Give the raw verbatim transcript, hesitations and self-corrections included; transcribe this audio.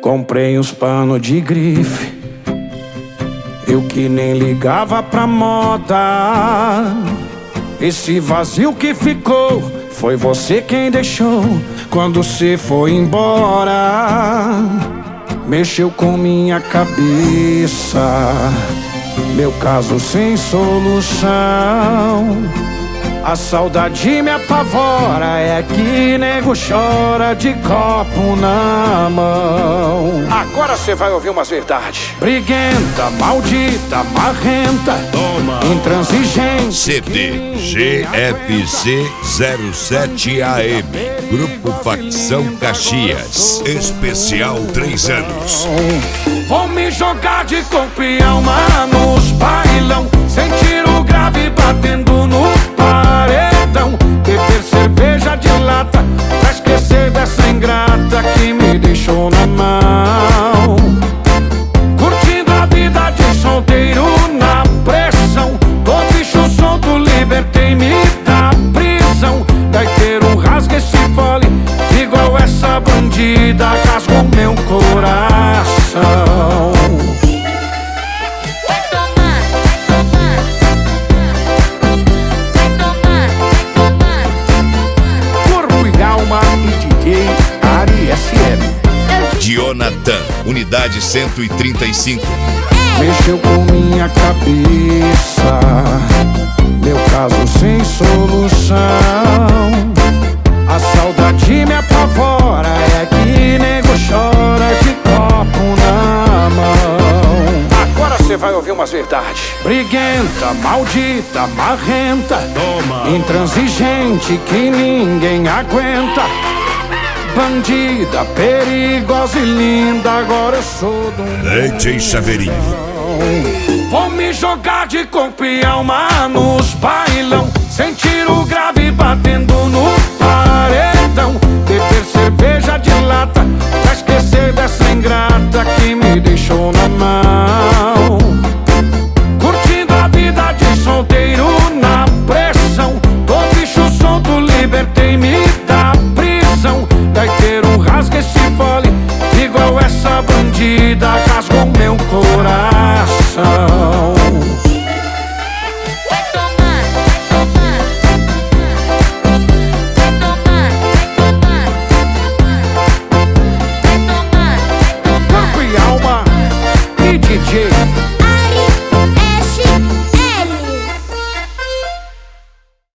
Comprei uns panos de grife, eu que nem ligava pra moda. Esse vazio que ficou foi você quem deixou quando cê foi embora. Mexeu com minha cabeça, meu caso sem solução. A saudade me apavora, é que nego chora de copo na mão. Agora você vai ouvir umas verdades. Briguenta, maldita, marrenta, Toma. intransigente. C D G F Z zero sete A M, Grupo Facção Caxias, especial três anos. Vou me jogar de corpo e alma nos bailão, sentir o grave batendo no paredão. Beber cerveja de lata pra esquecer dessa ingrata que me deixou na mão. Curtindo a vida de solteiro na pressão, tô bicho solto, libertei-me da prisão. Vai ter um rasga esse fole, igual essa bandida rasgou meu coração. Jonathan, unidade cento e trinta e cinco. Mexeu com minha cabeça, meu caso sem solução. A saudade me apavora, é que nego chora de copo na mão. Agora você vai ouvir umas verdades. Briguenta, maldita, marrenta, Toma. intransigente que ninguém aguenta. Bandida, perigosa e linda, agora eu sou do mundo. D J Chaveirinho. Vou me jogar de corpo e alma nos bailão, sentir o grave batendo no paredão.